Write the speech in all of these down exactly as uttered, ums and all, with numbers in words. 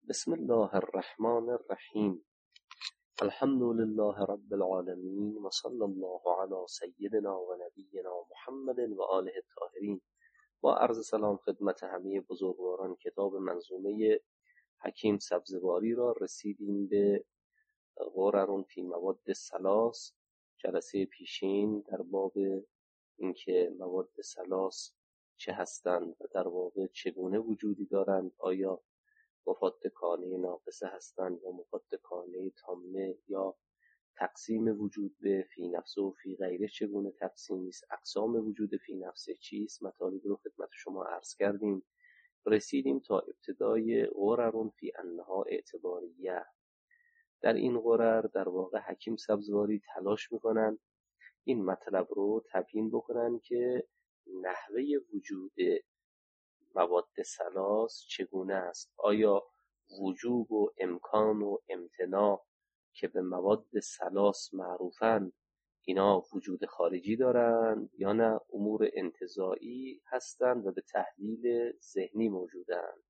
بسم الله الرحمن الرحیم. الحمد لله رب العالمین و صلی الله علی سیدنا و نبینا محمد و آله الطاهرین. با عرض سلام خدمت همه بزرگواران کتاب منظومه حکیم سبزواری را رسیدیم به غرر فی مواد ثلاث. جلسه پیشین در باب اینکه مواد ثلاث چه هستند و در واقع چگونه وجودی دارند، آیا مفاد کانه ناقصه هستند یا مفاد کانه تامه، یا تقسیم وجود به فی نفسه و فی غیره چگونه تقسیمی است، اقسام وجود فی نفسه چیست، مطالب رو خدمت شما عرض کردیم. رسیدیم تا ابتدای غرر فی انها اعتباریه. در این غرر در واقع حکیم سبزواری تلاش میکنن این مطلب رو تبیین بکنن که نحوه وجود مواد ثلاث چگونه است. آیا وجوب و امکان و امتناع که به مواد ثلاث معروفند اینا وجود خارجی دارند یا نه امور انتزاعی هستند و به تحلیل ذهنی موجودند؟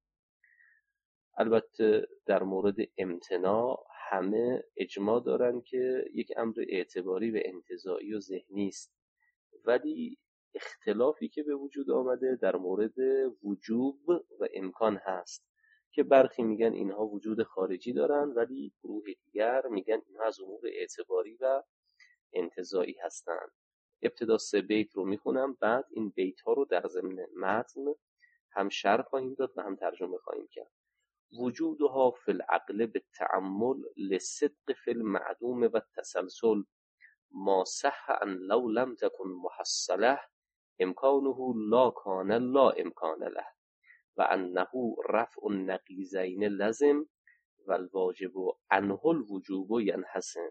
البته در مورد امتناع همه اجماع دارند که یک امر اعتباری و انتزاعی و ذهنی است، ولی اختلافی که به وجود آمده در مورد وجوب و امکان هست که برخی میگن اینها وجود خارجی دارن ولی گروه دیگر میگن اینها از امور اعتباری و انتزاعی هستند. ابتدا سه بیت رو میخونم، بعد این بیت ها رو در ضمن متن هم شرح خواهیم داد و هم ترجمه خواهیم کرد. وجودها فی العقل بالتأمل للصدق فی المعدوم و التسلسل ما صح ان لو لم تكن محصله امکانه لا کان لا امکان له و انه رفع النقیضین لازم و الواجب عنه الوجوب ینحسن.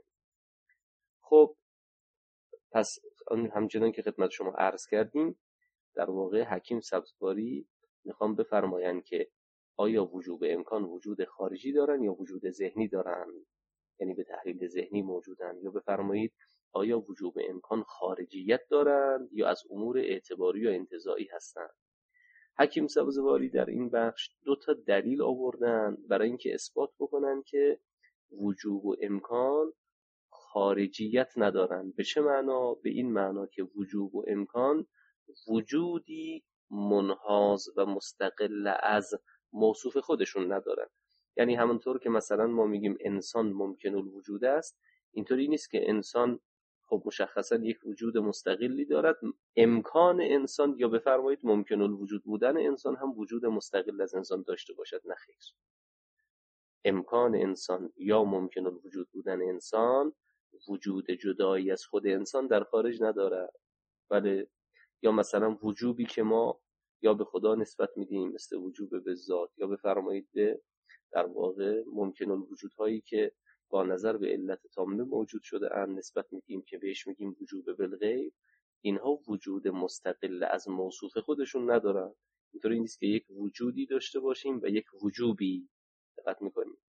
خب پس همچنان که خدمت شما عرض کردیم در واقع حکیم سبزواری میخوام بفرمایند که آیا وجوب امکان وجود خارجی دارن یا وجود ذهنی دارن، یعنی به تحلیل ذهنی موجودن، یا بفرمایید آیا وجوب امکان خارجیت دارند یا از امور اعتباری و انتزاعی هستند. حکیم سبزواری در این بخش دو تا دلیل آوردن برای اینکه اثبات بکنن که وجوب و امکان خارجیت ندارند. به چه معنا؟ به این معنا که وجوب و امکان وجودی منحاز و مستقل از موصوف خودشون ندارن. یعنی همونطور که مثلا ما میگیم انسان ممکن الوجود است، اینطوری نیست که انسان خب مشخصا یک وجود مستقلی دارد، امکان انسان یا بفرمایید ممکن الوجود بودن انسان هم وجود مستقل از انسان داشته باشد. نه خیر، امکان انسان یا ممکن الوجود بودن انسان وجود جدایی از خود انسان در خارج ندارد. بله، یا مثلا وجوبی که ما یا به خدا نسبت میدیم مثل وجوب به ذات، یا بفرمایید به در واقع ممکن الوجودهایی که با نظر به علت تامه موجود شده اند نسبت میدیم که بهش میگیم وجوب بالغیب، اینها وجود مستقل از موصوف خودشون ندارن. اینطوری نیست که یک وجودی داشته باشیم و یک وجوبی. دقت میکنیم.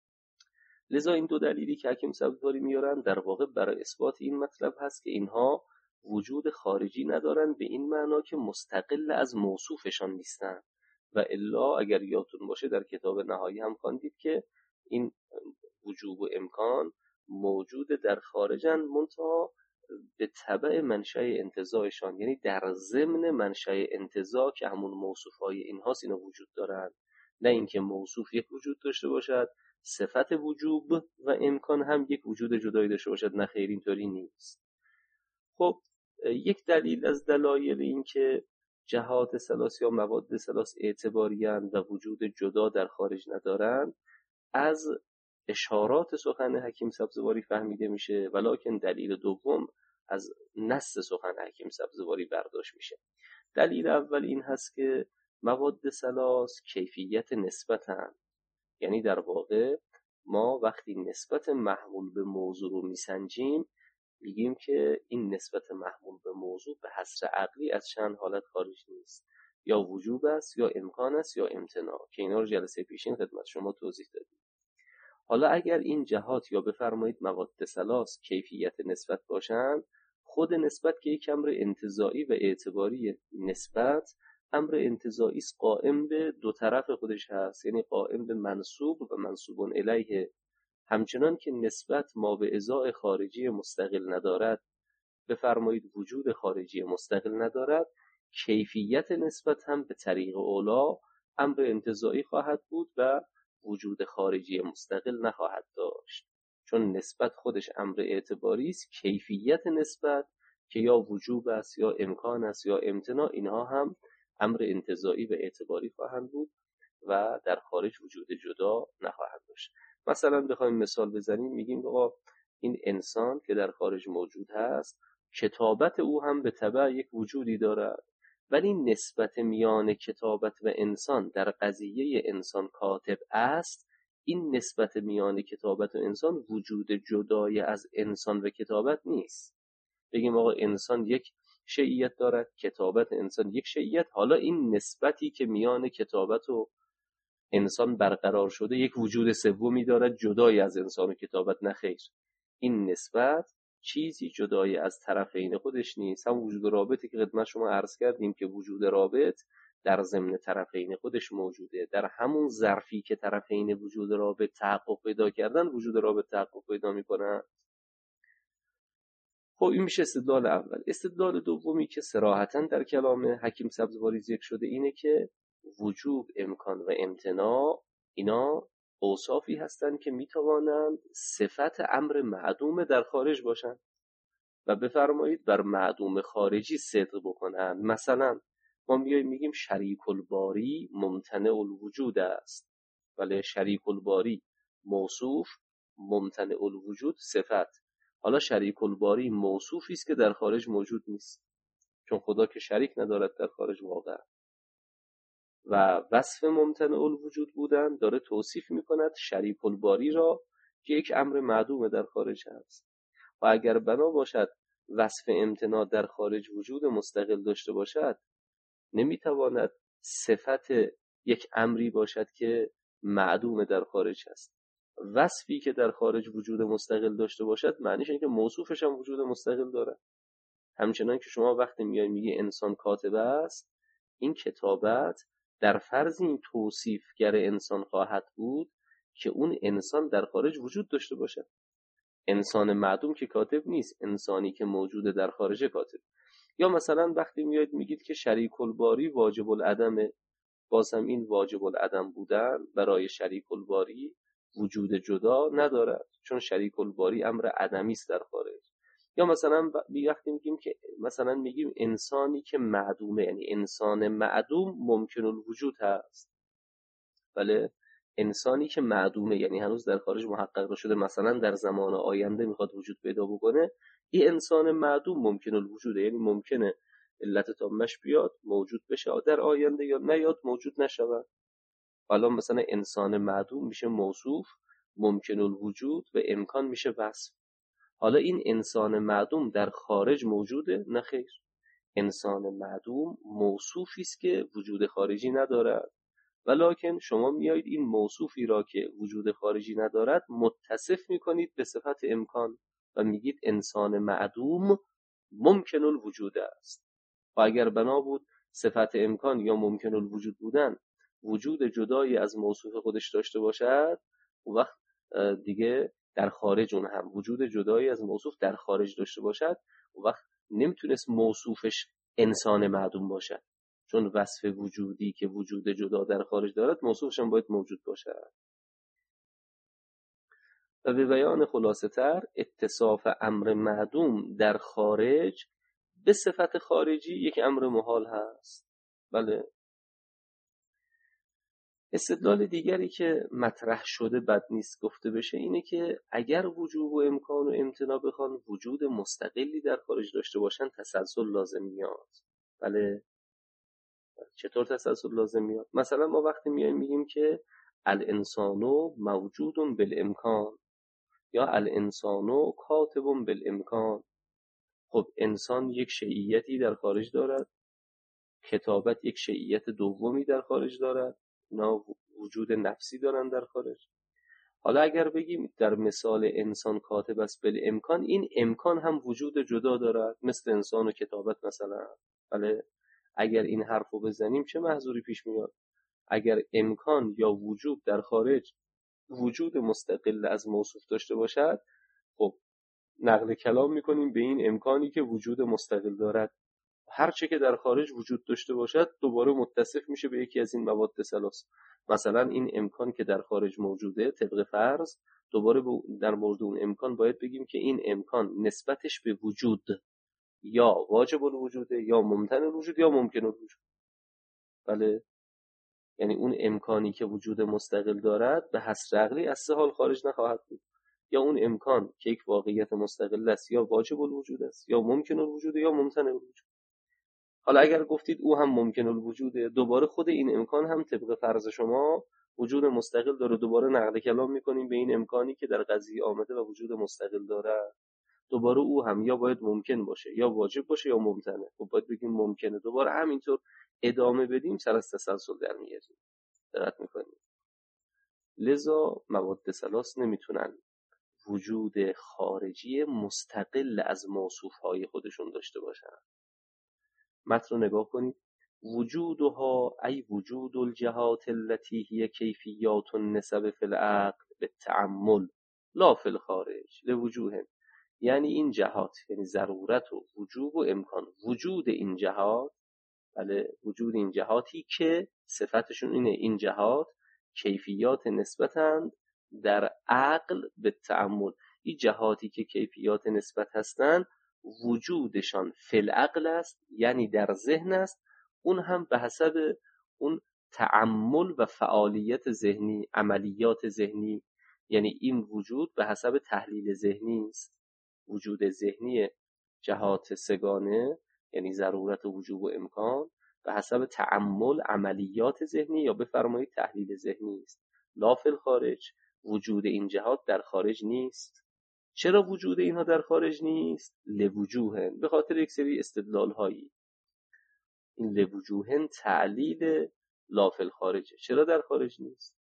لذا این دو دلیلی که حکیم سبزواری میارن در واقع برای اثبات این مطلب هست که اینها وجود خارجی ندارن، به این معنا که مستقل از موصوفشان نیستن. و الا اگر یادتون باشه در کتاب نهایی هم خواندید که این وجوب و امکان موجود در خارجن، منتها به تبع منشأ انتزاعشان، یعنی در ضمن منشأ انتزاع که همون موصوفهای اینهاست اینا وجود دارن، نه اینکه موصوف یک وجود داشته باشد صفت وجوب و امکان هم یک وجود جدایی داشته باشد. نه خیر، اینطوری نیست. خب یک دلیل از دلایل این که جهات ثلاث یا مواد ثلاث اعتباری‌اند و وجود جدا در خارج ندارند از اشارات سخن حکیم سبزواری فهمیده میشه، ولکن دلیل دوم از نص سخن حکیم سبزواری برداشت میشه. دلیل اول این هست که مواد ثلاث کیفیت نسبتن، یعنی در واقع ما وقتی نسبت محمول به موضوع رو میسنجیم میگیم که این نسبت محمول به موضوع به حصر عقلی از چند حالت خارج نیست، یا وجوب است یا امکان است یا امتناع، که اینا رو جلسه پیشین خدمت شما توضیح دادیم. حالا اگر این جهات یا بفرمایید مواد ثلاث کیفیت نسبت باشند، خود نسبت که یک امر انتزاعی و اعتباری نسبت امر انتزاعی قائم به دو طرف خودش هست، یعنی قائم به منسوب و منسوب الیه. همچنان که نسبت ما به ازاء خارجی مستقل ندارد، بفرمایید وجود خارجی مستقل ندارد، کیفیت نسبت هم به طریق اولا امر انتزاعی خواهد بود و وجود خارجی مستقل نخواهد داشت، چون نسبت خودش امر اعتباری است. کیفیت نسبت که یا وجوب است یا امکان است یا امتناع، اینها هم امر انتزاعی و اعتباری خواهند بود و در خارج وجود جدا نخواهند داشت. مثلا بخوایم مثال بزنیم، میگیم آقا این انسان که در خارج موجود هست، کتابت او هم به تبع یک وجودی دارد، ولی نسبت میان کتابت و انسان در قضیه انسان کاتب است. این نسبت میان کتابت و انسان وجود جدای از انسان و کتابت نیست. بگیم آقا انسان یک شیئیت دارد، کتابت انسان یک شیئیت، حالا این نسبتی که میان کتابت و انسان برقرار شده یک وجود سومی دارد جدای از انسان و کتابت. نخیر، این نسبت چیزی جدای از طرفین خودش نیست. هم وجود رابطی که خدمت شما عرض کردیم که وجود رابط در ضمن طرفین خودش موجوده، در همون ظرفی که طرفین وجود رابط تحقق پیدا کردن وجود رابط تحقق پیدا میکنن. خب این میشه استدلال اول. استدلال دومی که صراحتاً در کلام حکیم سبزواری ذکر شده اینه که وجوب، امکان و امتناع اینا اوصافی هستند که میتوانند صفت امر معدوم در خارج باشند و بفرمایید بر معدوم خارجی صدق بکنند. مثلا ما میایم میگیم شریک الباری ممتنع الوجود است، ولی شریک الباری موصوف، ممتنع الوجود صفت. حالا شریک الباری موصوفی است که در خارج موجود نیست، چون خدا که شریک ندارد در خارج واقعا، و وصف ممتنع الوجود بودن داره توصیف میکند شریک الباری را که یک امر معدوم در خارج هست. و اگر بنا باشد وصف امتناع در خارج وجود مستقل داشته باشد، نمیتواند صفت یک امری باشد که معدوم در خارج هست. وصفی که در خارج وجود مستقل داشته باشد معنیش اینه که موصوفش هم وجود مستقل داره. همچنان که شما وقتی میای میگی انسان کاتب است، این کتابت در فرض این توصیفگر انسان خواهد بود که اون انسان در خارج وجود داشته باشد. انسان معدوم که کاتب نیست، انسانی که موجوده در خارج کاتب. یا مثلا وقتی میاید میگید که شریک الباری واجب العدمه، بازم این واجب العدم بودن برای شریک الباری وجود جدا ندارد، چون شریک الباری امر عدمی است در خارج. یا مثلا وقتی میگیم که مثلا میگیم انسانی که معدومه، یعنی انسان معدوم ممکن الوجود هست. بله، انسانی که معدومه یعنی هنوز در خارج محقق نشده، مثلا در زمان آینده میخواد وجود پیدا بکنه، این انسان معدوم ممکن الوجوده، یعنی ممکنه علت تامش بیاد موجود بشه در آینده یا نیاد موجود نشود. حالا مثلا انسان معدوم میشه موصوف، ممکن الوجود و امکان میشه وصف. حالا این انسان معدوم در خارج موجوده؟ نه خیر، انسان معدوم موصوفی است که وجود خارجی ندارد، ولکن شما میایید این موصوفی را که وجود خارجی ندارد متصف میکنید به صفت امکان و میگید انسان معدوم ممکن الوجود است. و اگر بنا بود صفت امکان یا ممکن الوجود بودن وجود جدایی از موصوف خودش داشته باشد، اون وقت دیگه در خارج اون هم وجود جدایی از موصوف در خارج داشته باشد، اون وقت نمیتونست موصوفش انسان معدوم باشد، چون وصف وجودی که وجود جدا در خارج دارد موصوفش هم باید موجود باشد. و به بیان خلاصه تر، اتصاف امر معدوم در خارج به صفت خارجی یک امر محال هست. بله. استدلال دیگری که مطرح شده بد نیست گفته بشه اینه که اگر وجوب و امکان و امتناع بخوان وجود مستقلی در خارج داشته باشن تسلسل لازم میاد. بله. چطور تسلسل لازم میاد؟ مثلا ما وقتی میایم میگیم که الانسانو موجود بالامکان یا الانسانو کاتب بالامکان، خب انسان یک شیئیتی در خارج دارد، کتابت یک شیئیت دومی در خارج دارد، اونا وجود نفسی دارن در خارج. حالا اگر بگیم در مثال انسان کاتب است بالامکان، این امکان هم وجود جدا دارد مثل انسان و کتابت مثلا. بله. اگر این حرفو بزنیم چه محذوری پیش میاد؟ اگر امکان یا وجود در خارج وجود مستقل از موصوف داشته باشد، خب نقل کلام میکنیم به این امکانی که وجود مستقل دارد. هر چه که در خارج وجود داشته باشد دوباره متصف میشه به یکی از این مواد ثلاث. مثلا این امکان که در خارج موجوده طبق فرض، دوباره در مورد اون امکان باید بگیم که این امکان نسبتش به وجود یا واجب الوجوده یا ممتنع الوجود یا ممکن الوجود. بله، یعنی اون امکانی که وجود مستقل دارد به حصر عقلی از سه حال خارج نخواهد بود. یا اون امکان که یک واقعیت مستقل است یا واجب الوجود است یا ممکن الوجود یا ممتنع الوجود. حالا اگر گفتید او هم ممکن الوجوده، دوباره خود این امکان هم طبق فرض شما وجود مستقل داره، دوباره نقل کلام میکنیم به این امکانی که در قضیه آمده و وجود مستقل داره. دوباره او هم یا باید ممکن باشه یا واجب باشه یا ممتنع. خب باید بگیم ممکنه، دوباره همینطور ادامه بدیم سر از تسلسل در میاریم. دقت میکنیم. لذا مواد ثلاث نمیتونن وجود خارجی مستقل از موصوفهای خودشون داشته باشن. متن رو نگاه کنید. وجودها ای وجود الجهات التي هي کیفیات النسب فی العقل بالتأمل لا فی الخارج لوجوه. یعنی این جهات، یعنی ضرورت و وجوب و امکان، وجود این جهات، بله وجود این جهاتی که صفتشون اینه، این جهات کیفیات نسبتند در عقل به تأمل. این جهاتی که کیفیات نسبت هستند وجودشان فی العقل است، یعنی در ذهن است، اون هم به حسب اون تأمل و فعالیت ذهنی، عملیات ذهنی. یعنی این وجود به حسب تحلیل ذهنی است. وجود ذهنی جهات سگانه یعنی ضرورت و وجوب و امکان به حسب تأمل عملیات ذهنی یا بفرمایید تحلیل ذهنی است. لا فی الخارج، وجود این جهات در خارج نیست. چرا وجود اینها در خارج نیست؟ لوجوهن، به خاطر یک سری استدلال هایی. این لوجوهن تعلیل لا فی الخارج. چرا در خارج نیست؟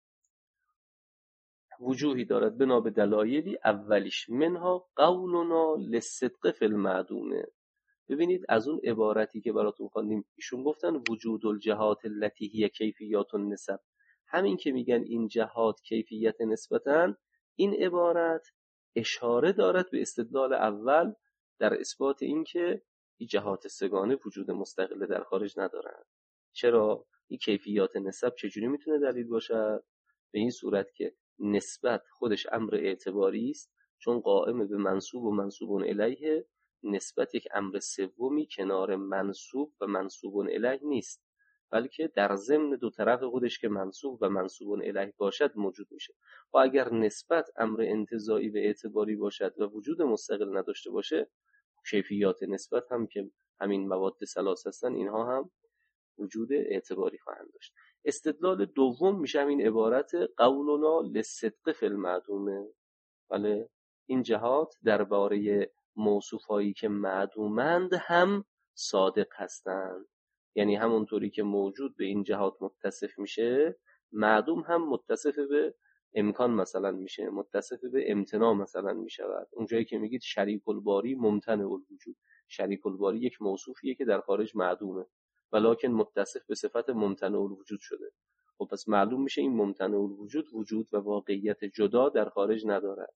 وجوهی دارد بنا به دلایلی، اولیش منها قولنا للصدق فی المعدومه. ببینید از اون عبارتی که براتون خواندیم، ایشون گفتن وجود الجهات التي هي کیفیات النسب. همین که میگن این جهات کیفیت نسبتن، این عبارت اشاره دارد به استدلال اول در اثبات این که این جهات سگانه وجود مستقل در خارج ندارن. چرا؟ این کیفیات نسب چجوری میتونه دلیل باشه؟ به این صورت که نسبت خودش امر اعتباری است، چون قائم به منصوب و منصوب الیه. نسبت یک امر سومی کنار منصوب و منصوب الیه نیست، بلکه در ضمن دو طرف خودش که منصوب و منصوب الیه باشد موجود میشه. و اگر نسبت امر انتزاعی و اعتباری باشد و وجود مستقل نداشته باشه، کیفیات نسبت هم که همین مواد ثلاث هستن، اینها هم وجود اعتباری خواهند داشت. استدلال دوم میشه همین عبارت قولنا للصدق فی المعدومه. بله، این جهات درباره موصوفایی که معدومند هم صادق هستند. یعنی همونطوری که موجود به این جهات متصف میشه، معدوم هم متصف به امکان مثلا میشه، متصف به امتناع مثلا میشود. اونجایی که میگید شریک الباری ممتنع الوجود، شریک الباری یک موصوفیه که در خارج معدومه ولکن متصف به صفت ممتنع الوجود شده. خب پس معلوم میشه این ممتنع الوجود وجود و واقعیت جدا در خارج ندارد.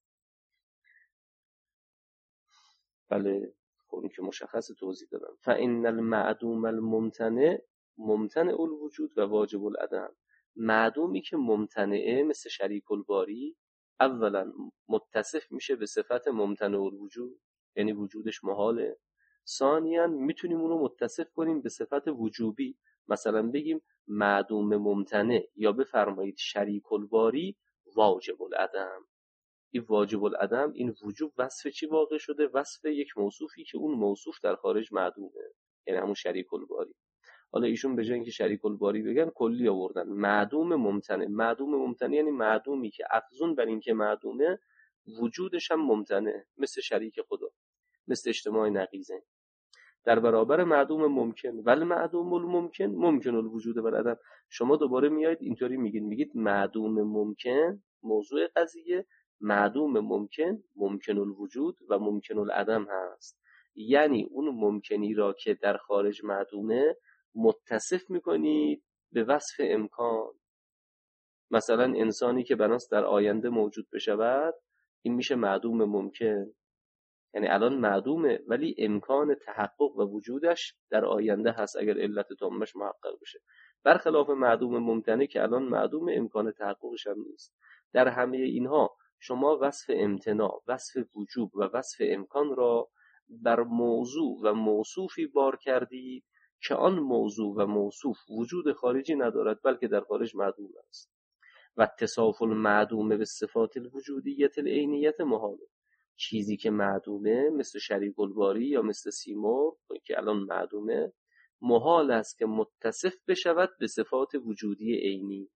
بله، خب این که مشخص توضیح دادم. فإن المعدوم الممتنع ممتنع الوجود و واجب العدم. معدومی که ممتنعه مثل شریک الباری، اولا متصف میشه به صفت ممتنع الوجود، یعنی وجودش محاله. ثانیاً میتونیم اونو متصف کنیم به صفت وجوبی، مثلا بگیم معدوم ممتنع یا بفرمایید شریک الباری واجب العدم. این واجب العدم، این وجوب وصف چی واقع شده؟ وصف یک موصوفی که اون موصوف در خارج معدومه، یعنی همون شریک الباری. حالا ایشون به جای اینکه شریک الباری بگن کلی آوردن معدوم ممتنع. معدوم ممتنع یعنی معدومی که افزون بر این که معدومه وجودش هم ممتنع، مثل شریک خدا، مثل اجتماع نقیضین، در برابر معدوم ممکن. ولی معدوم الممکن ممکن الوجود و العدم. شما دوباره میایید اینطوری میگین، میگید معدوم ممکن، موضوع قضیه معدوم ممکن ممکن الوجود و ممکن العدم هست. یعنی اون ممکنی را که در خارج معدومه متصف میکنید به وصف امکان. مثلا انسانی که بناست در آینده موجود بشود، این میشه معدوم ممکن، یعنی الان معدومه ولی امکان تحقق و وجودش در آینده هست اگر علت تامش محقق بشه، برخلاف معدوم ممکنه که الان معدوم، امکان تحققش هم نیست. در همه اینها شما وصف امتناع، وصف وجوب و وصف امکان را بر موضوع و موصوفی بار کردید که آن موضوع و موصوف وجود خارجی ندارد بلکه در خارج معدوم است. و اتصاف المعدوم به صفات الوجودیت العینیت محاله. چیزی که معدومه مثل شریک الباری یا مثل سیمرغ که الان معدومه، محال است که متصف بشود به صفات وجودی عینی.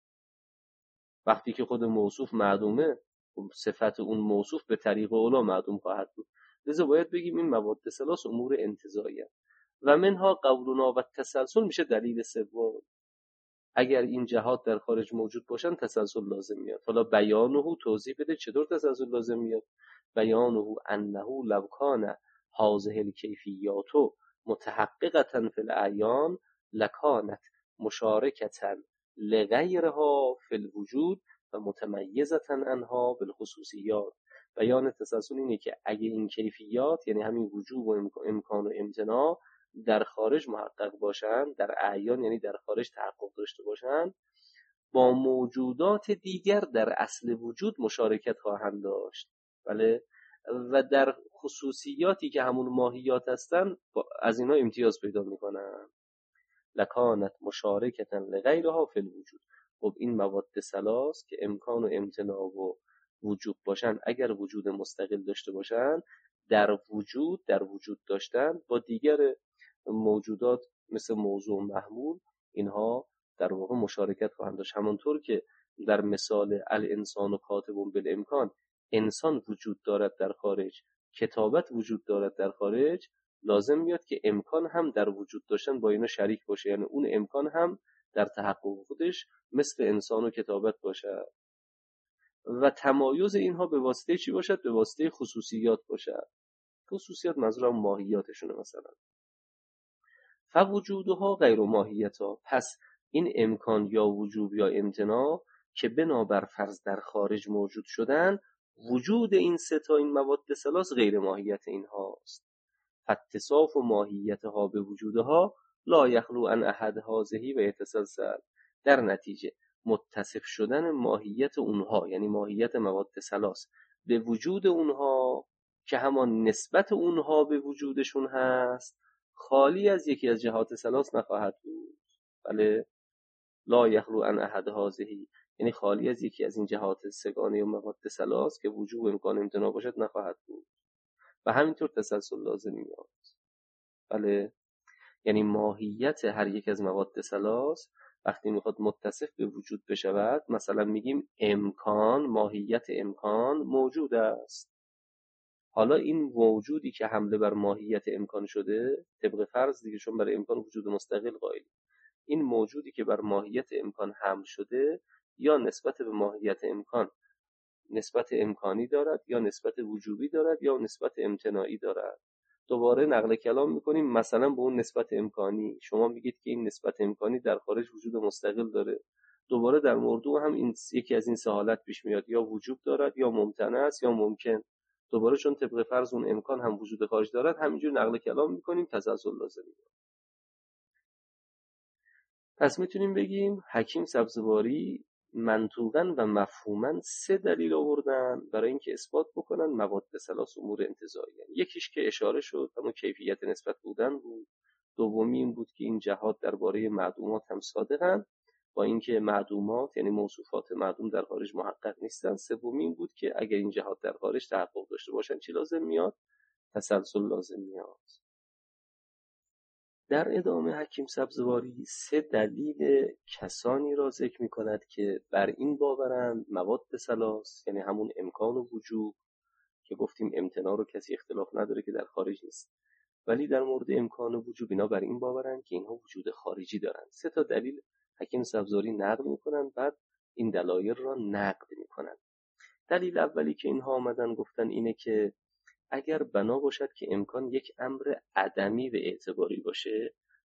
وقتی که خود موصوف معدومه، صفت اون موصوف به طریق اولا معدوم خواهد بود. لذا باید بگیم این مواد ثلاث امور انتزاعیه. و منها قولنا و تسلسل میشه دلیل سوم. اگر این جهات در خارج موجود باشن تسلسل لازم میاد. حالا بیانه توضیح بده چطور تسلسل لازم میاد. بیانه انه لو کان هذه الکیفیات متحققة فی الاعیان لکانت مشارکة لغیرها فی الوجود و متمیزة عنها بالخصوصیات. بیان تسلسل اینه که اگه این کیفیات یعنی همین وجود و امکان و امتناع در خارج محقق باشن، در اعیان یعنی در خارج تحقق داشته باشن، با موجودات دیگر در اصل وجود مشارکت خواهند داشت. بله. و در خصوصیاتی که همون ماهیات هستن از اینا امتیاز پیدا میکنن. لکانت مشارکتا لغیرها فی الوجود. خب این مواد ثلاث که امکان و امتناع و وجود باشن، اگر وجود مستقل داشته باشن، در وجود در وجود داشتن با دیگر موجودات مثل موضوع محمول اینها در واقع مشارکت خواهند داشت. همونطور که در مثال الانسان و کاتب بالامکان انسان وجود دارد در خارج، کتابت وجود دارد در خارج، لازم میاد که امکان هم در وجود داشتن با اینا شریک باشه، یعنی اون امکان هم در تحقق خودش مثل انسان و کتابت باشه و تمایز اینها به واسطه چی باشد؟ به واسطه خصوصیات باشد. خصوصیات منظورم ماهیاتشونه. مثلا فوجودها غیر ماهیتا، پس این امکان یا وجوب یا امتناع که بنابر فرض در خارج موجود شدن، وجود این سه تا این مواد ثلاث غیر ماهیت اینهاست. فاتصاف و ماهیتها به وجودها لا یخلو عن احد هذه و یتسلسل. در نتیجه متصف شدن ماهیت اونها یعنی ماهیت مواد ثلاث به وجود اونها که همان نسبت اونها به وجودشون هست، خالی از یکی از جهات ثلاث نخواهد بود. بله. لا یخلو عن احد هذه یعنی خالی از یکی از این جهات سگانه و مواد ثلاث که وجود امکان امتناع باشد نخواهد بود. و همینطور تسلسل لازم میاد. بله. یعنی ماهیت هر یک از مواد ثلاث وقتی میخواد متصف به وجود بشود، مثلا میگیم امکان، ماهیت امکان موجود است. حالا این موجودی که حمله بر ماهیت امکان شده، طبق فرض دیگه چون برای امکان وجود مستقل قائل، این موجودی که بر ماهیت امکان حمل شده یا نسبت به ماهیت امکان نسبت امکانی دارد یا نسبت وجوبی دارد یا نسبت امتناعی دارد. دوباره نقل کلام میکنیم مثلا به اون نسبت امکانی شما میگید که این نسبت امکانی در خارج وجود مستقل داره، دوباره در مورد هم این یکی از این سه حالت پیش میاد، یا وجوب دارد یا ممتنع است یا ممکن. دوباره چون طبق فرض اون امکان هم وجود خارج دارد، همینجور نقل کلام میکنیم، تسلسل لازم میاد. پس میتونیم بگیم حکیم سبزواری منطوقاً و مفهوماً سه دلیل آوردن برای اینکه اثبات بکنن مواد ثلاث امور انتزاعی. یکیش که اشاره شد همون کیفیت نسبت بودن بود. دومی این بود که این جهات درباره معدومات هم صادقن با اینکه معدومات یعنی موصوفات معدوم در خارج محقق نیستن. سومی این بود که اگر این جهات در خارج تحقق داشته باشن چی لازم میاد؟ تسلسل لازم میاد. در ادامه حکیم سبزواری سه دلیل کسانی را ذکر می کند که بر این باورند مواد ثلاث یعنی همون امکان و وجوب که گفتیم امتناع رو کسی اختلاف نداره که در خارج نیست، ولی در مورد امکان و وجوب اینا بر این باورند که اینها وجود خارجی دارند. سه تا دلیل حکیم سبزواری نقل می کنند، بعد این دلایل را نقد می کنند. دلیل اولی که اینها آمدن گفتن اینه که اگر بنا باشد که امکان یک امر عدمی و اعتباری باشه،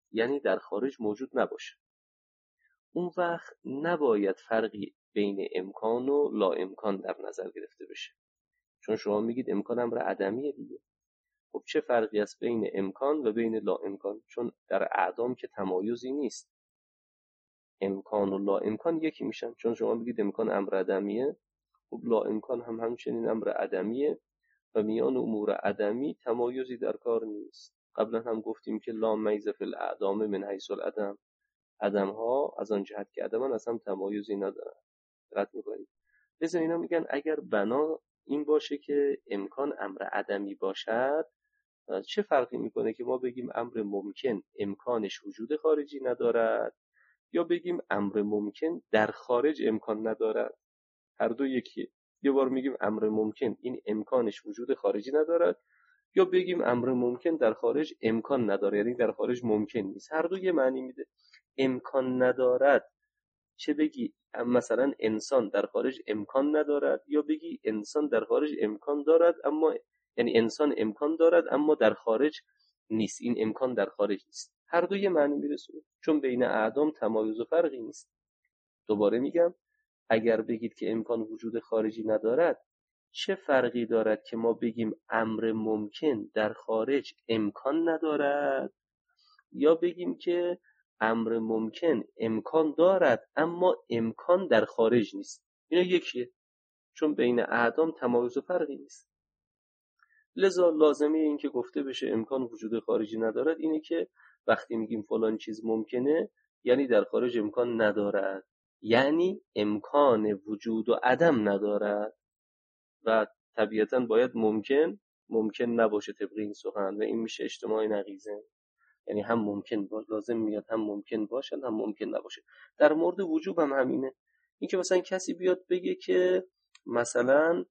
یعنی در خارج موجود نباشه. اون وقت نباید فرقی بین امکان و لا امکان در نظر گرفته بشه، چون شما میگید امکان امر عدمیه دیگه. خب چه فرقی است بین امکان و بین لا امکان؟ چون در اعدام که تمایزی نیست، امکان و لا امکان یکی میشن. چون شما میگید امکان امر عدمیه، خب لا امکان هم همچنین امر عدمیه و میان امور عدمی تمایزی در کار نیست. قبلا هم گفتیم که لا میز فی الاعدام من حیث العدم، عدم ها از آن جهت که عدمن اصلا تمایزی ندارن. رد میکنید. لذا اینا میگن اگر بنا این باشه که امکان امر عدمی باشد، چه فرقی میکنه که ما بگیم امر ممکن امکانش وجود خارجی ندارد، یا بگیم امر ممکن در خارج امکان ندارد؟ هر دو یکیه. یه بار میگیم امر ممکن این امکانش وجود خارجی ندارد، یا بگیم امر ممکن در خارج امکان نداره، یعنی در خارج ممکن نیست. هر دو یه معنی میده. امکان ندارد چه بگی مثلا انسان در خارج امکان ندارد، یا بگی انسان در خارج امکان دارد اما، یعنی انسان امکان دارد اما در خارج نیست، این امکان در خارج نیست. هر دو یه معنی میرسونه، چون بین اعدام تمایز و فرقی نیست. دوباره میگم اگر بگید که امکان وجود خارجی ندارد، چه فرقی دارد که ما بگیم امر ممکن در خارج امکان ندارد، یا بگیم که امر ممکن امکان دارد اما امکان در خارج نیست؟ اینا یکیه، چون بین اعدام تمایز و فرقی نیست. لذا لازمه این که گفته بشه امکان وجود خارجی ندارد اینه که وقتی میگیم فلان چیز ممکنه، یعنی در خارج امکان ندارد، یعنی امکان وجود و عدم ندارد. و طبیعتاً باید ممکن ممکن نباشه طبق این سخن، و این میشه اجتماع نقیضه، یعنی هم ممکن باشه، لازم میاد هم ممکن باشه هم ممکن نباشه. در مورد وجوب هم همینه. این که مثلا کسی بیاد بگه که مثلا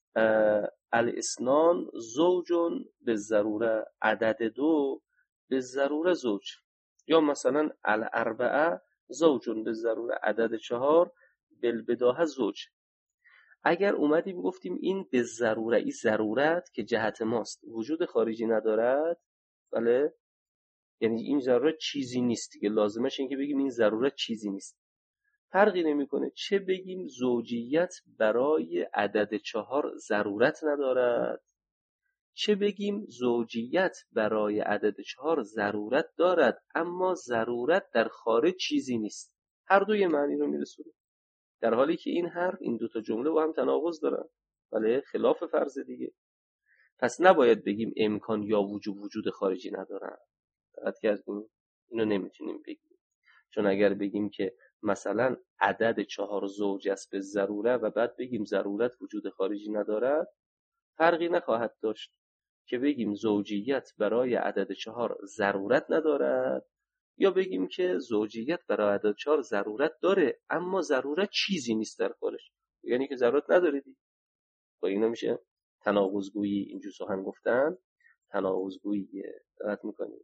الاسنان زوجون به ضروره، عدد دو به ضروره زوج، یا مثلا الاربعه زوجون به ضروره، عدد چهار بالبداهه زوج. اگر اومدیم گفتیم این به ضروره، این ضرورت که جهت ماست وجود خارجی ندارد، بله، یعنی این ضرورت چیزی نیست دیگه، لازمش این که بگیم این ضرورت چیزی نیست. فرقی نمیکنه چه بگیم زوجیت برای عدد چهار ضرورت ندارد، چه بگیم زوجیت برای عدد چهار ضرورت دارد اما ضرورت در خارج چیزی نیست. هر دوی معنی رو میرسونه، در حالی که این حرف، این دوتا جمله با هم تناقض دارن، بله، خلاف فرض دیگه. پس نباید بگیم امکان یا وجود وجود خارجی ندارن. دقت کردیم؟ اینو نمیتونیم بگیم، چون اگر بگیم که مثلا عدد چهار زوج است به ضروره و بعد بگیم ضرورت وجود خارجی ندارد، فرقی نخواهد داشت که بگیم زوجیت برای عدد چهار ضرورت ندارد، یا بگیم که زوجیت برای عدد چهار ضرورت داره اما ضرورت چیزی نیست در خارج، یعنی که ضرورت نداره دیگه. با اینا میشه تناقض‌گویی. اینجور سخن گفتن تناقض‌گوییه. دقت میکنید؟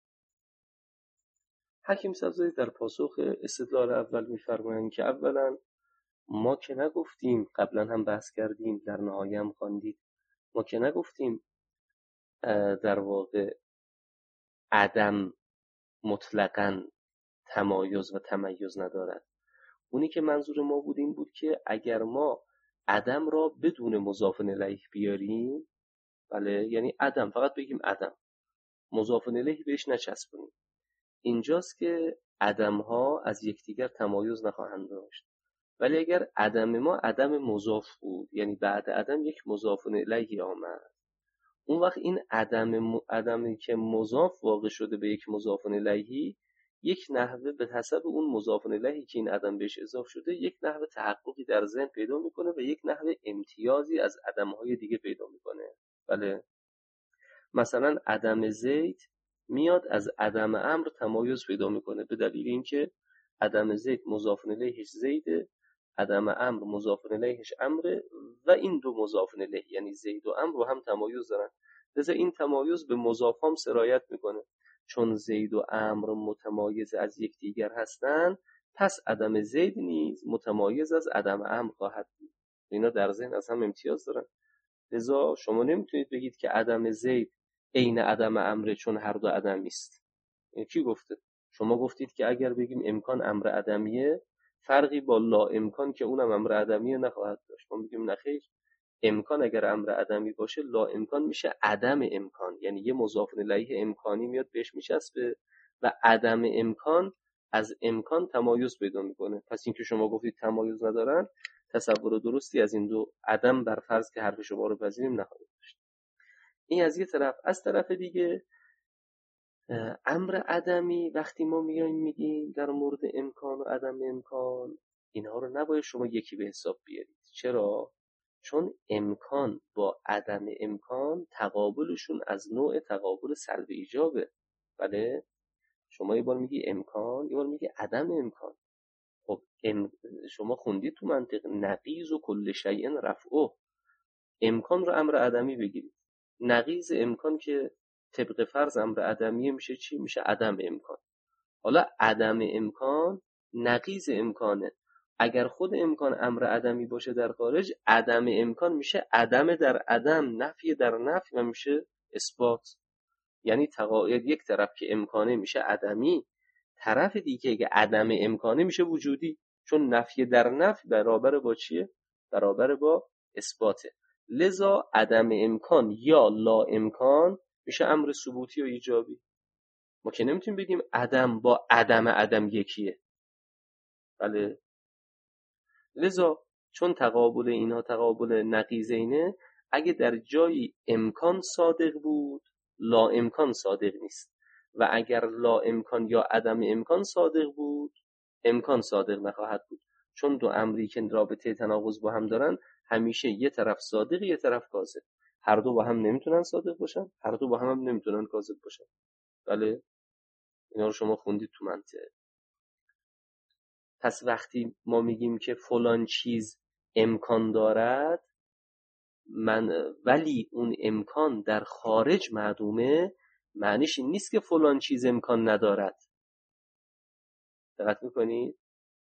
حکیم سبزی در پاسخ استدلال اول میفرمایند که اولا ما که نگفتیم، قبلا هم بحث کردیم، در نهایه هم خواندید، ما که نگفتیم در واقع عدم مطلقاً تمایز و تمیز ندارد. اونی که منظور ما بود این بود که اگر ما عدم را بدون مضاف الیه بیاریم، بله، یعنی عدم فقط بگیم عدم، مضاف الیه بهش نچسبونیم، اینجاست که عدم ها از یکدیگر تمایز نخواهند داشت. ولی اگر عدم ما عدم مضاف بود، یعنی بعد عدم یک مضاف الیه آمد، اون وقت این عدم عدمی که مضاف واقع شده به یک مضاف الیه، یک نحوه به حسب اون مضاف الیهی که این عدم بهش اضافه شده، یک نحوه تحققی در ذهن پیدا میکنه و یک نحوه امتیازی از عدم‌های دیگه پیدا میکنه. بله، مثلا عدم زید میاد از عدم امر تمایز پیدا میکنه به دلیل اینکه عدم زید مضاف الیهش زیده، عدم امر مضاف الیهش امره، و این دو مضاف الیه یعنی زید و امر با هم تمایز دارن. لذا این تمایز به مضاف هم سرایت میکنه، چون زید و امر متمایز از یکدیگر هستند، پس عدم زید نیز متمایز از عدم امر خواهد بود. اینا در ذهن از هم امتیاز دارن. لذا شما نمیتونید بگید که عدم زید عین عدم امره، چون هر دو عدم نیست. این کی گفته؟ شما گفتید که اگر بگیم امکان امر عدمیه، فرقی با لا امکان که اونم امر عدمیه نخواهد داشت. ما میگیم نخیر، امکان اگر امر عدمی باشه، لا امکان میشه عدم امکان، یعنی یه مضاف الیه امکانی میاد بهش میچسبه و عدم امکان از امکان تمایز پیدا میکنه. پس اینکه شما گفتید تمایز ندارن، تصور درستی از این دو عدم بر فرض که حرف شما رو پذیریم نخواهید داشت. این از یه طرف. از طرف دیگه امر عدمی وقتی ما میایم میگیم در مورد امکان و عدم امکان، اینها رو نباید شما یکی به حساب بیارید. چرا؟ چون امکان با عدم امکان تقابلشون از نوع تقابل سلب ایجابه. بله، شما یه بار میگی امکان، یه بار میگی عدم امکان. خب ام... شما خوندید تو منطق نقیض و کل شیء رفعه. امکان رو امر عدمی بگیرید، نقیض امکان که طبق فرض امر عدمیه میشه چی؟ میشه عدم امکان. حالا عدم امکان نقیض امکانه. اگر خود امکان امر عدمی باشه در خارج، عدم امکان میشه عدم در عدم، نفی در نفی و میشه اثبات. یعنی تقاعد یک طرف که امکانه میشه عدمی، طرف دیگه که عدم امکانه میشه وجودی، چون نفی در نفی برابر با چیه؟ برابر با اثباته. لذا عدم امکان یا لا امکان میشه امر ثبوتی و ایجابی. ما که نمیتونیم بگیم عدم با عدم عدم یکیه. بله، لذا چون تقابل اینها تقابل نقیضینه، اگه در جایی امکان صادق بود، لا امکان صادق نیست، و اگر لا امکان یا عدم امکان صادق بود، امکان صادق نخواهد بود. چون دو امری که رابطه تناقض با هم دارن، همیشه یه طرف صادق یه طرف کاذب. هر دو با هم نمیتونن صادق باشن، هر دو با هم, هم نمیتونن کاذب باشن. بله، اینا رو شما خوندید تو منطق. پس وقتی ما میگیم که فلان چیز امکان دارد، من ولی اون امکان در خارج معدومه، معنیش این نیست که فلان چیز امکان ندارد. دقت میکنید؟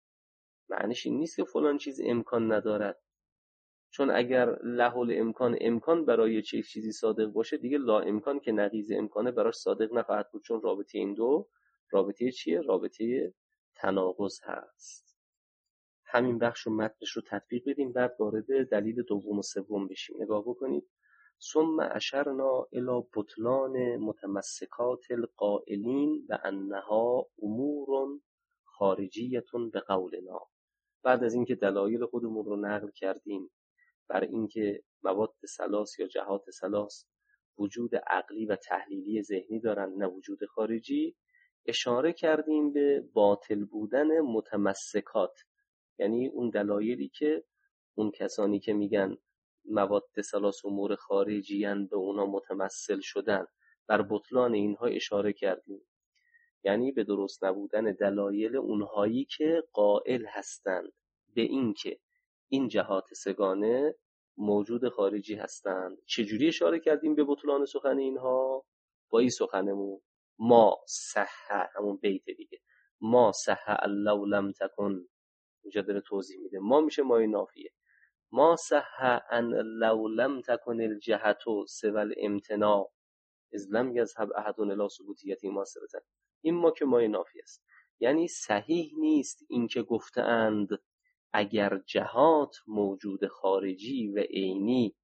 معنیش این نیست که فلان چیز امکان ندارد. چون اگر لحول امکان امکان برای چه چیزی صادق باشه، دیگه لا امکان که نقیض امکانه براش صادق نخواهد بود، چون رابطه این دو رابطه چیه؟ رابطه تناقض هست. همین بخش و متنش رو تطبیق بدیم، بعد وارد دلیل دوم و سوم بشیم. نگاه بکنید. ثم اشرنا الی بطلان متمسکات القائلین و انها امور خارجیه به قولنا. بعد از اینکه دلایل خودمون رو نقل کردیم بر اینکه مواد ثلاث یا جهات ثلاث وجود عقلی و تحلیلی ذهنی دارن، نه وجود خارجی، اشاره کردیم به باطل بودن متمسکات، یعنی اون دلایلی که اون کسانی که میگن مواد ثلاث امور خارجیان به اونا متمثل شدن، بر بطلان اینها اشاره کردیم. یعنی به درست نبودن دلایل اونهایی که قائل هستند به این که این جهات سگانه موجود خارجی هستند. چجوری اشاره کردیم به بطلان سخن اینها؟ با این سخنمون ما صح، همون بیت دیگه، ما صح لو لم تکن، اینجا داره توضیح میده. ما میشه مای نافیه. ما صح ان لو لم تکن الجهت سوى الامتناع اذ لم یذهب احد الی ثبوتیت مؤثرة. این ما که مای نافی است، یعنی صحیح نیست این که گفتند اگر جهات موجود خارجی و عینی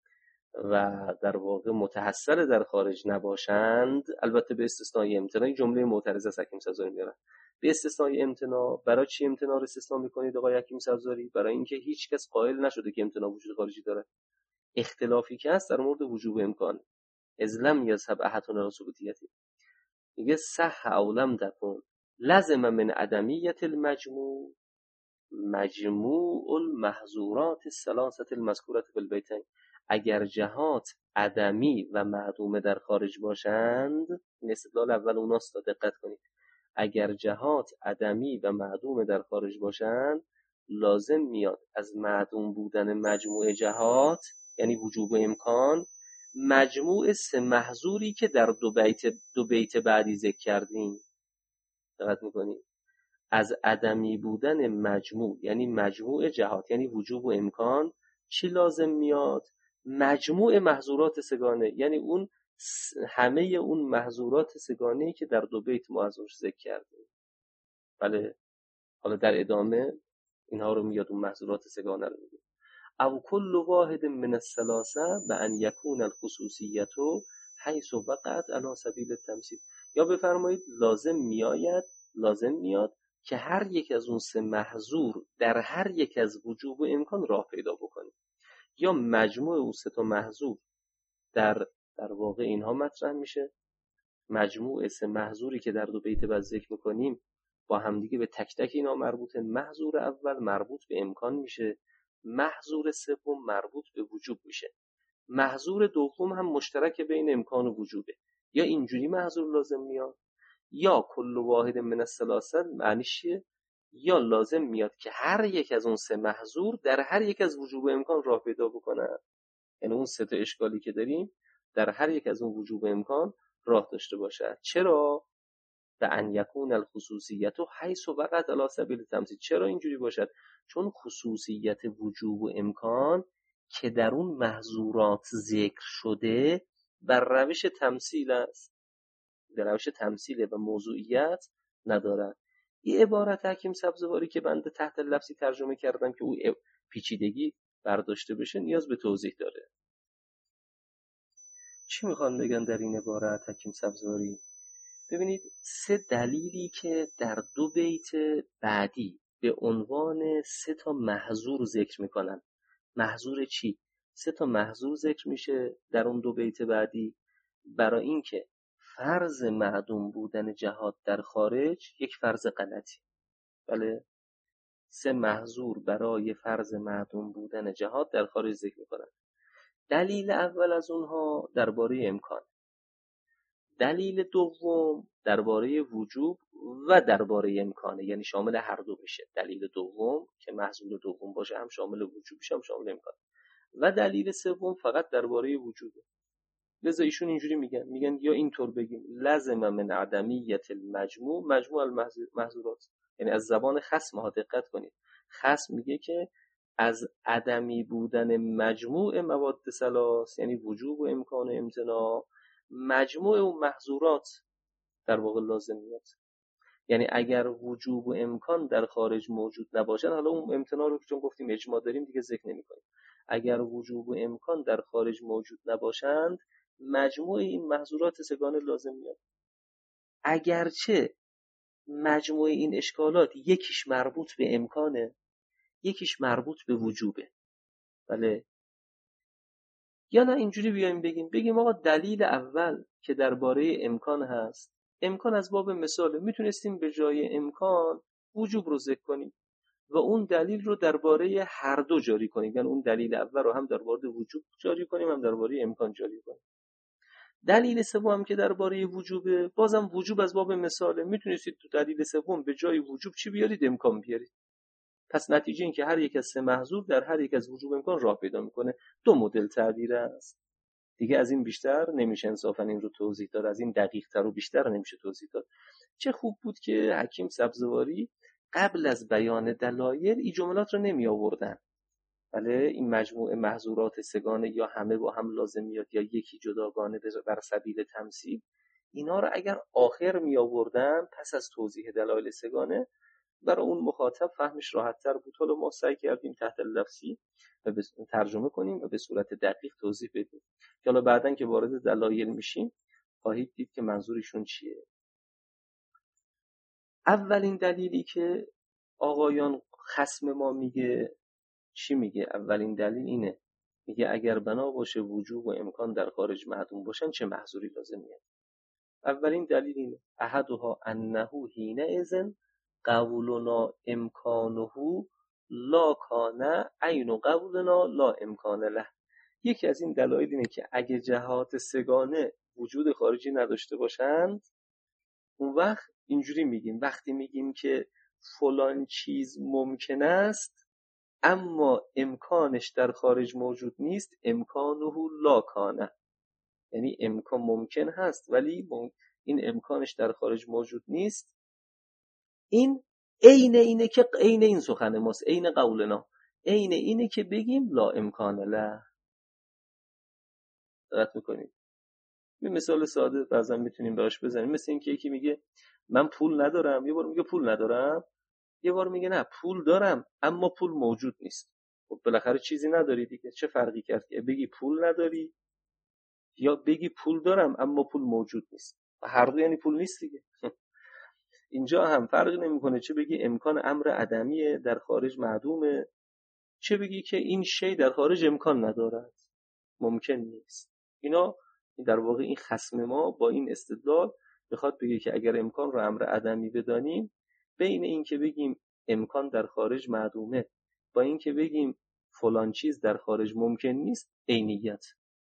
و در واقع متحصل در خارج نباشند، البته به استثنای امتناع. جمله معترضه است حکیم سبزاری میاره. به استثنای امتناع، برای چی امتناع رو استثناء میکنید آقای حکیم سبزاری؟ برای اینکه هیچ کس قائل نشده که امتناع وجود خارجی داره. اختلافی که هست در مورد وجوب امکان. اذ لم یذهب احد الی ثبوتیتی. میگه صح او لم تکن لازم من عدمیت المجموع مجموع المحظورات الثلاثه المذکوره فی البیتین. اگر جهات عدمی و معدومه در خارج باشند، این استدلال اول اوناست، تا دقت کنید. اگر جهات عدمی و معدومه در خارج باشند، لازم میاد از معدوم بودن مجموع جهات، یعنی وجوب امکان، مجموع سه محظوری که در دو بیت دو بیت بعدی ذکر کردیم. دقت میکنید؟ از عدمی بودن مجموع، یعنی مجموع جهات، یعنی وجوب و امکان، چی لازم میاد؟ مجموع محظورات سگانه، یعنی اون همه اون محظورات سگانه‌ای که در دو بیت ما ازش ذکر کردیم. بله، حالا در ادامه اینها رو میاد، اون محظورات سگانه رو میگه. او کل واحد من الثلاثه بان یکون الخصوصیت حیث وقعت علی سبیل التمثیل. یا بفرمایید لازم میآید لازم میاد که هر یک از اون سه محظور در هر یک از وجوب و امکان راه پیدا بکنه، یا مجموع اون سه تا محظور در در واقع اینها مطرح میشه. مجموع سه محظوری که در دو بیت بعد ذکر میکنیم با همدیگه به تک تک اینا مربوطه. محظور اول مربوط به امکان میشه، محظور سوم مربوط به وجوب میشه، محظور دوم هم مشترک بین امکان و وجوبه. یا اینجوری محظور لازم میاد، یا کل واحد من الثلاثه معنیش چیه؟ یا لازم میاد که هر یک از اون سه محظور در هر یک از وجوب و امکان راه پیدا بکنه. یعنی اون سه تا اشکالی که داریم در هر یک از اون وجوب و امکان راه داشته باشد. چرا؟ به ان یکون الخصوصیت حیث وقعت علی سبیل التمثیل. چرا اینجوری باشد؟ چون خصوصیت وجوب و امکان که در اون محظورات ذکر شده بر روش تمثیل است، در روش تمثیل و موضوعیت ندارد. این عبارت حکیم سبزواری که بنده تحت لفظی ترجمه کردم که او پیچیدگی برداشته بشه نیاز به توضیح داره. چی میخوان بگن در این عبارت حکیم سبزواری؟ ببینید، سه دلیلی که در دو بیت بعدی به عنوان سه تا محظور ذکر میکنن. محظور چی؟ سه تا محظور ذکر میشه در اون دو بیت بعدی برای اینکه فرض معدوم بودن جهاد در خارج یک فرض غلطی. بله، سه محظور برای فرض معدوم بودن جهاد در خارج ذکر میکنن. دلیل اول از اونها درباره امکان، دلیل دوم درباره وجوب و درباره امکانه، یعنی شامل هر دو میشه. دلیل دوم که محظور دوم باشه هم شامل وجوب میشه هم شامل امکان، و دلیل سوم فقط درباره وجوبه. لذا ایشون اینجوری میگن میگن یا اینطور بگیم لازم من عدمیت المجموع مجموع المحظورات. یعنی از زبان خصم ها دقت کنید، خصم میگه که از عدمی بودن مجموع مواد ثلاث، یعنی وجوب و امکان و امتناع، مجموع اون محظورات در واقع لازم میاد. یعنی اگر وجوب و امکان در خارج موجود نباشن، حالا اون امتناع رو که چون گفتیم اجماع داریم دیگه ذکر نمی‌کنیم، اگر وجوب و امکان در خارج موجود نباشند مجموع این محظورات سگانه لازم میاد. اگرچه مجموع این اشکالات یکیش مربوط به امکانه یکیش مربوط به وجوبه. بله، یا نه اینجوری بیایم بگیم بگیم آقا دلیل اول که درباره امکان هست، امکان از باب مثاله، میتونستیم به جای امکان وجوب رو ذکر کنیم و اون دلیل رو درباره هر دو جاری کنیم، یعنی اون دلیل اول رو هم درباره وجوب جاری کنیم هم درباره امکان جاری کنیم. دلیل سوم که درباره وجوبه، بازم وجوب از باب مثاله، میتونستید تو دلیل سوم به جای وجوب چی بیارید؟ امکان بیارید. پس نتیجه این که هر یک از سه محظور در هر یک از وجوب امکان راه پیدا میکنه. دو مدل تعبیر است دیگه، از این بیشتر نمیشه انصافا این رو توضیح داد، از این دقیق تر و بیشتر نمیشه توضیح داد. چه خوب بود که حکیم سبزواری قبل از بیان دلایل این جملات رو نمی آوردن. بله، این مجموعه محظورات سگانه یا همه با هم لازم میاد یا یکی جداگانه بر سبیل تمثیل، اینا رو اگر آخر می آوردن پس از توضیح دلایل سگانه، برای اون مخاطب فهمش راحت تر بود. حالا ما سعی کردیم تحت لفظی و ترجمه کنیم و به صورت دقیق توضیح بدیم که حالا بعدن که وارد دلایل میشیم خواهید دید که منظورشون چیه. اولین دلیلی که آقایان خصم ما میگه چی میگه؟ اولین دلیل اینه، میگه اگر بنا باشه وجوب و امکان در خارج معدوم باشن چه محظوری لازم میاد. اولین دلیل اینه، احدها انه حین اذن قولنا امکانه لا کانه عین قولنا لا امکان له. یکی از این دلایل اینه که اگه جهات سگانه وجود خارجی نداشته باشند، اون وقت اینجوری میگیم، وقتی میگیم که فلان چیز ممکن است اما امکانش در خارج موجود نیست، امکانه لا کانه، یعنی امکان ممکن هست ولی این امکانش در خارج موجود نیست. این عین اینه که عین این سخن ماست، عین قولنا، عین اینه که بگیم لا امکان له. دقت میکنید؟ یه مثال ساده بعضا میتونیم براش بزنیم، مثل اینکه یکی میگه من پول ندارم، یه بار میگه پول ندارم، یه بار میگه نه پول دارم اما پول موجود نیست. خب بالاخره چیزی نداری دیگه، چه فرقی کرد که بگی پول نداری یا بگی پول دارم اما پول موجود نیست؟ هر دو یعنی پول نیست دیگه. اینجا هم فرقی نمیکنه چه بگی امکان امر عدمیه در خارج معدومه، چه بگی که این شی در خارج امکان ندارد، ممکن نیست. اینا در واقع این خصم ما با این استدلال میخواد بگه که اگر امکان رو امر عدمی بدانیم، بین این که بگیم امکان در خارج معدومه با این که بگیم فلان چیز در خارج ممکن نیست عینیت،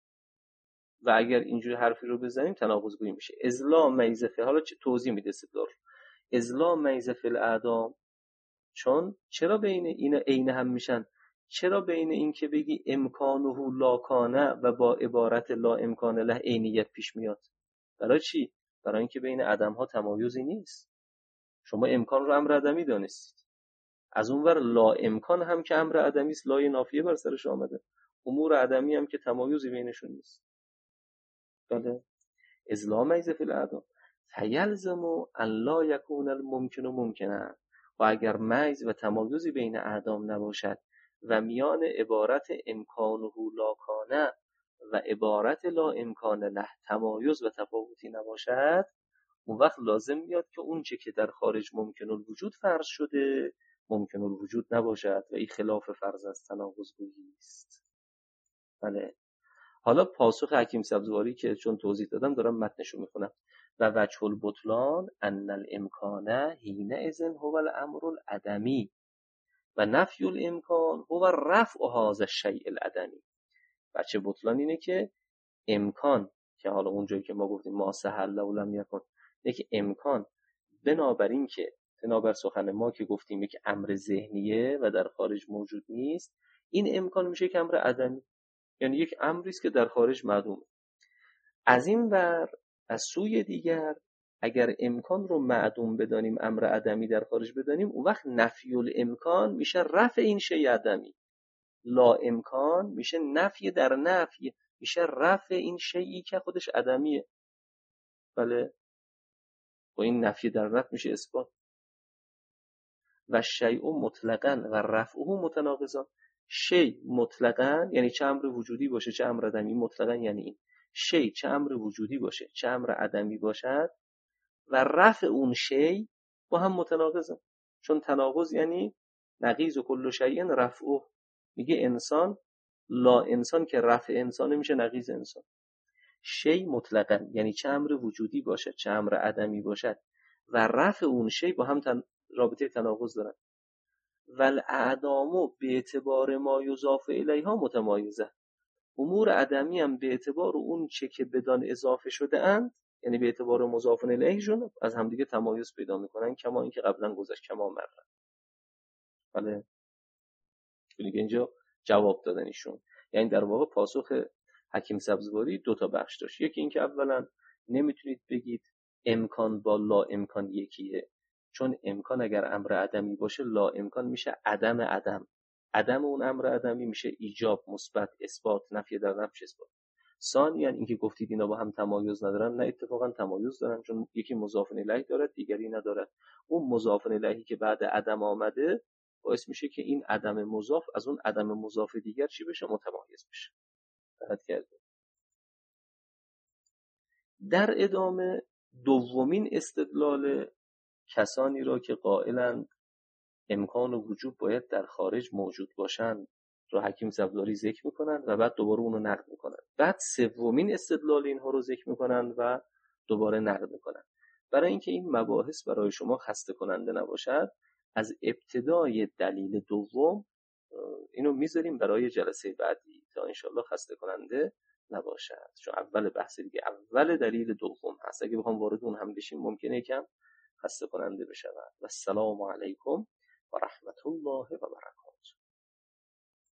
و اگر اینجوری حرفی رو بزنیم تناقض گویی میشه. ازلا میزه فی، حالا چه توضیح میده استدلال، ازلا میزه فی الاعدام، چون چرا بین اینا عین هم میشن، چرا بین این که بگی امکانه لا کانه و با عبارت لا امکان له عینیت پیش میاد؟ برای چی؟ برای اینکه بین عدم ها تمایزی نیست. شما امکان رو امر عدمی دانستید، از اونور لا امکان هم که امر عدمی است، لای نافیه بر سرش آمده، امور عدمی هم که تمایزی بینشون نیست. بله، ازلا میزه فی الاعدام فیلزم ان لا یکون الممکن ممکنا، و اگر میز و تمایزی بین اعدام نباشد و میان عبارت امکانه لا کانه و عبارت لا امکان له تمایز و تفاوتی نباشد، اون وقت لازم میاد که اون چه که در خارج ممکن الوجود فرض شده ممکن الوجود نباشد و این خلاف فرض از تناقض گویی است. بله. حالا پاسخ حکیم سبزواری که چون توضیح دادم دارم متنشو میخونم. و وجه البطلان ان الامکان حینئذ هو الامر العدمی و نفی الامکان هو رفع هذا الشیء العدمی. وجه بطلان اینه که امکان، که حالا اونجایی که ما گفتیم ما سهل لو لم یکن، اینه که امکان بنابراین که بنابر سخن ما که گفتیم یک امر ذهنیه و در خارج موجود نیست، این امکان میشه یک امر عدمی، یعنی یک امری است که در خارج معدومه. از این ور از سوی دیگر اگر امکان رو معدوم بدانیم، امر عدمی در خارج بدانیم، اون وقت نفی الامکان میشه رفع این شی عدمی، لا امکان میشه نفی در نفی، میشه رفع این شیئی که خودش عدمیه. بله، و این نفی در رفع میشه اثبات. و شیء مطلقاً و رفعه متناقضان، شی مطلقاً یعنی چه امر وجودی باشه چه امر عدمی، مطلقاً یعنی این شی چه امر وجودی باشه چه امر عدمی باشد و رفع اون شی با هم متناقضن، چون تناقض یعنی نقیض و کل شیء رفعه. میگه انسان، لا انسان که رفع انسان میشه نقیض انسان. شی مطلقاً یعنی چه امر وجودی باشد چه امر عدمی باشد و رفع اون شی با هم تن... رابطه تناقض دارن. والاعدام به اعتبار ما یضاف الیها متمایزه، امور عدمی هم به اعتبار اون چه که بدان اضافه شده اند، یعنی به اعتبار مضاف الیهشون از همدیگه تمایز پیدا میکنن، کما اینکه قبلا گذشت کما مره. بله، دیگه اینجا جواب دادن ایشون. یعنی در واقع پاسخ حکیم سبزواری دو تا بخش داشت. یکی این که اولا نمیتونید بگید امکان با لا امکان یکیه، چون امکان اگر امر عدمی باشه لا امکان میشه عدم عدم، عدم اون امر عدمی میشه ایجاب مثبت اثبات، نفی در نفی اثبات. ثانیاً اینکه گفتید اینا با هم تمایز ندارن، نه اتفاقا تمایز دارن، چون یکی مضاف الیه داره دیگری نداره. اون مضاف الیهی که بعد عدم آمده باعث میشه که این عدم مضاف از اون عدم مضاف دیگر چی بشه؟ متمایز بشه. دقت کردید؟ در ادامه دومین استدلال کسانی را که قائلند امکان و وجود باید در خارج موجود باشند رو حکیم سبزواری ذکر میکنن و بعد دوباره اونو نقد میکنن. بعد سومین استدلال اینها رو ذکر میکنن و دوباره نقد میکنن. برای اینکه این مباحث برای شما خسته کننده نباشد، از ابتدای دلیل دوم اینو میذاریم برای جلسه بعدی تا انشالله خسته کننده نباشد، چون اول بحث دیگه اول دلیل دوم هست، اگه بخوام وارد اون هم بشیم ممکنه یکم خسته کننده بشود. و السلام علیکم و رحمت الله و برکاته.